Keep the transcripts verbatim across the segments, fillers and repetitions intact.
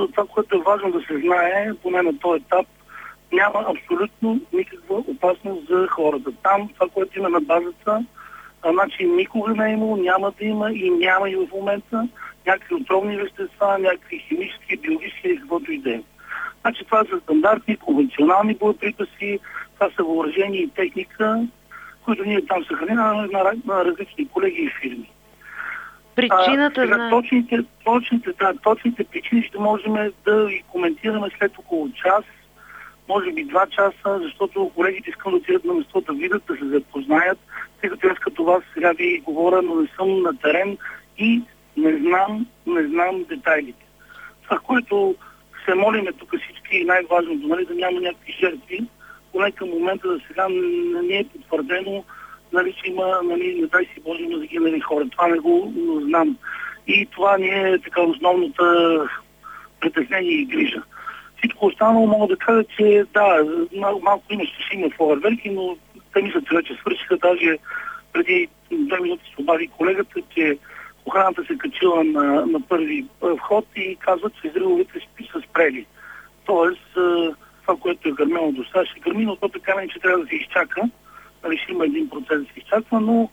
което, това, което е важно да се знае, поне на този етап, няма абсолютно никаква опасност за хората. Там това, което има на базата, а, значи никога не е имало, няма да има и няма и в момента някакви отровни вещества, някакви химически, биологически или каквото и да е. Значи това са стандартни, конвенционални боеприпаси, това са въоръжение и техника, които ние там съхраняваме на, на различни колеги и фирми. Причината а, сега, на... Точните, точните, да, точните причини ще можем да ги коментираме след около час, може би два часа, защото колегите искам да отидат на место да видят, да се запознаят, тъй като аз като вас сега ви говоря, но не съм на терен и не знам, не знам детайлите. Това, което се молиме тук всички, най-важното, нали, да няма някакви жертви, поне към момента за сега не, не е потвърдено, нали, че има, нали, не дай си Боже, има загинали хора. Това не го знам. И това ни е така основната притеснение и грижа. Всичко останало мога да кажа, че да, мал, малко имаше ще има фойерверки, но те мислят, че вече свършиха. Даже преди две минути се обади колегата, че охраната се качила на, на първи вход и казват, че взривовете са спрели. Тоест, това, което е гърмено до сега, ще гърми, но то така не, че трябва да се изчака. Нали, ще има един процес да се изчаква, но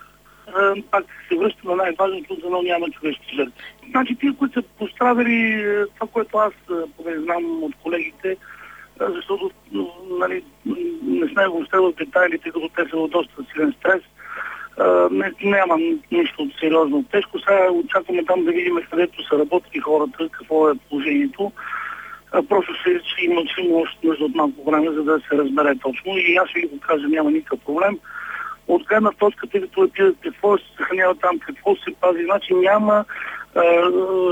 е, пак се връща на най-важното, за да няма човешки жертви. Значи тия, които са пострадали, това, което аз поне знам от колегите, защото нали, не сме въобще в детайлите, като те са в доста силен стрес, не, нямам нищо сериозно тежко. Сега очакваме там да видим където са работили хората, какво е положението. Просто се, че има, че има още нужда от малко време, за да се разбере точно. И аз ще ви го кажа, няма никакъв проблем. От гледна точка, тъй като питат какво се съхранява там, какво се пази, значи няма е, е,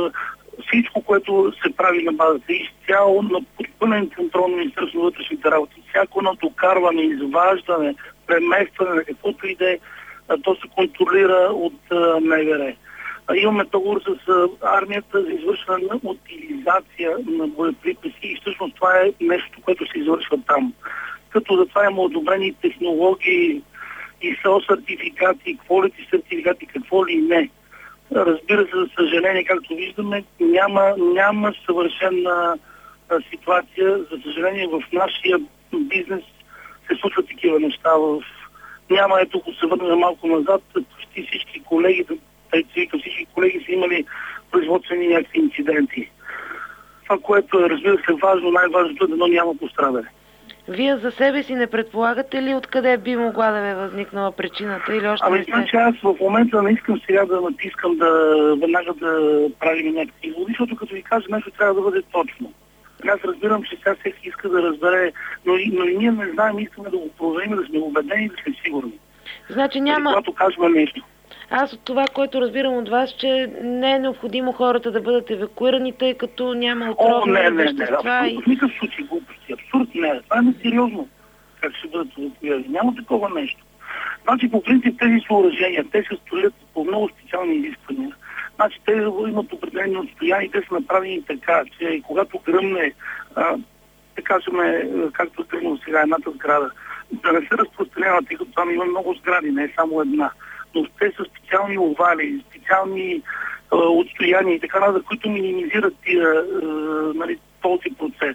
всичко, което се прави на базата. Изцяло на пълен контрол на Министерството на вътрешните работи. Всяко на докарване, изваждане, преместване на каквото и да е, то се контролира от МВР. Имаме договор с армията за извършване на утилизация на боеприпаси и всъщност това е нещо, което се извършва там. Като за това има одобрени технологии и СО-сертификати, quality сертификати, какво ли не. Разбира се, за съжаление, както виждаме, няма, няма съвършена ситуация. За съжаление, в нашия бизнес се случват такива неща. В... Няма, ето, ако се върнем малко назад, почти всички колеги, всички колеги са имали производствени някакви инциденти. Това, което е, разбира се, важно, най-важното е да няма пострадане. Вие за себе си не предполагате ли откъде би могла да ви е възникнала причината или още ами, не сте? Ами, значи аз в момента не искам сега да натискам да веднага да правим някакви изводи, защото като ви кажа нещо трябва да бъде точно. Аз разбирам, че сега всеки иска да разбере, но и, но и ние не знаем, искаме да го проверим, да сме убедени, да сме сигурни. Значи няма... Когато кажем нещо. Аз от това, което разбирам от вас, че не е необходимо хората да бъдат евакуирани, тъй като няма отровни вещества. О, не, не, вещества не, и... в никакъв случай глупости. Абсурд не. Това е несериозно. Как ще бъдат евакуирани. Няма такова нещо. Значи, по принцип, тези съоръжения, те се строят по много специални изисквания. Значи, те имат определени отстояния, те са направени така, че когато гръмне, а, да кажем, както е гръмно сега едната сграда, да не се разпространява, тъй като там има много сгради, не е само една. Но те са специални овали, специални а, отстояния и така, за които минимизират тия, а, нали, този процес.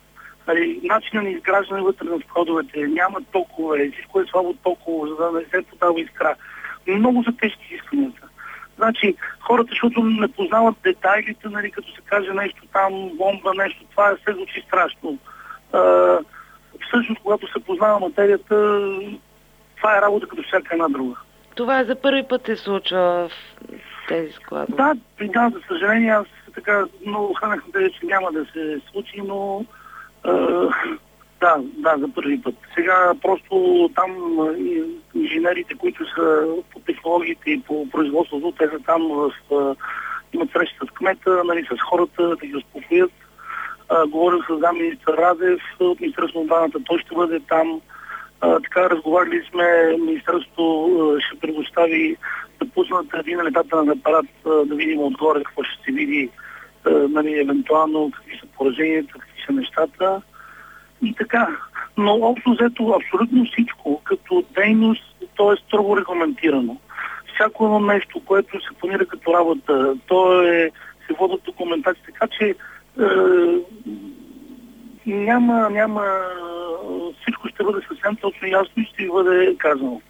Нали, начинът на изграждане вътре на входовете, няма токове, всичко е слабо токово, за да не се подава искра. Много са тежки изискванията. Значи, хората, защото не познават детайлите, нали, като се каже нещо там, бомба, нещо, това се звучи страшно. А, всъщност, когато се познава материята, това е работа като всяка една друга. Това за първи път се случва в тези складове. Да, да, за съжаление, аз така много хранах на че няма да се случи, но а, да, да, за първи път. Сега просто там инженерите, които са по технологиите и по производството, те са там, в, а, имат срещи с кмета, нали, с хората, да ги успокоят. Говорих с заместник-министър Радев от Министерството на отбраната, той ще бъде там. А, така разговаряли сме, Министерството а, ще предостави да пуснат един летателен апарат, а, да видим отгоре какво ще се види, а, нали, евентуално какви са пораженията, какви са нещата и така. Но общо взето абсолютно всичко като дейност, то е строго регламентирано. Всяко едно нещо, което се планира като работа, то е, се водят документации, така че няма, няма, всичко ще бъде съвсем точно ясно и ще ви бъде казано.